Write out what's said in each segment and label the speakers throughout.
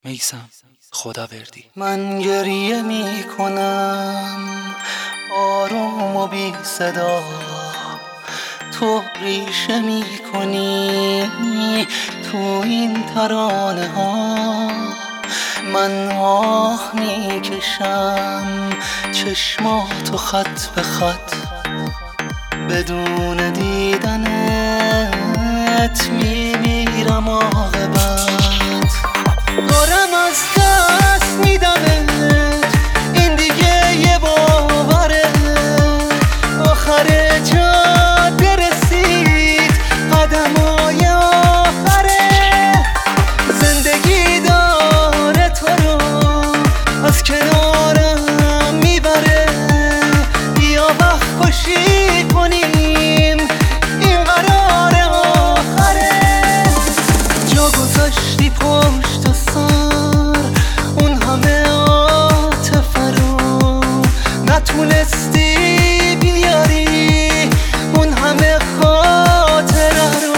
Speaker 1: میثم خداوردی.
Speaker 2: من گریه می کنم آروم و بی صدا، تو ریشه می کنی تو این ترانه ها. من آه می کشم چشماتو خط به خط، بدون دیدنت می میرم عاقبت. دارم از دست میدمت، این دیگه یه باوره، آخر جاده رسید قدمای آخره. زندگی داره تو رو از کنارم میبره، بیا وقت کشی کنیم این قرار آخره. جا گذاشتی پشت سر اون همه عاطفه رو، نتونستی بیاری اون همه خاطره رو.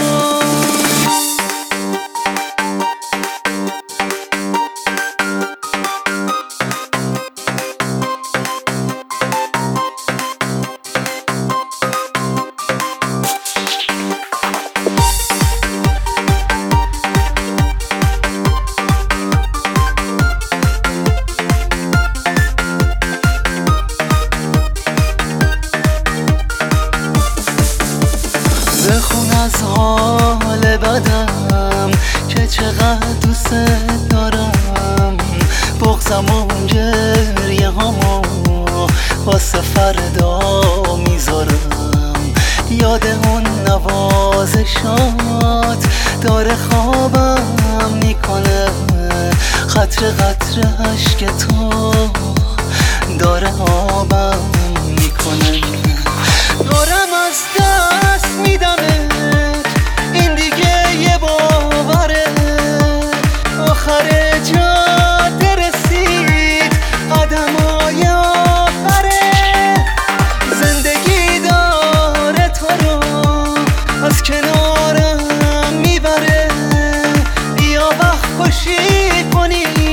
Speaker 2: بخون از حال بدم که چقدر دوست دارم، بغضم و گریه هامو واسه فردا میذارم. یاد اون نوازشات داره خوابم میکنه، قطره قطره اشک تو داره آبم میکنه. دارم از دست میدمت، این دیگه یه باوره، آخر جاده رسید قدمای آخره. زندگی داره تو رو از کنارم میبره، بیا وقت کشی کنی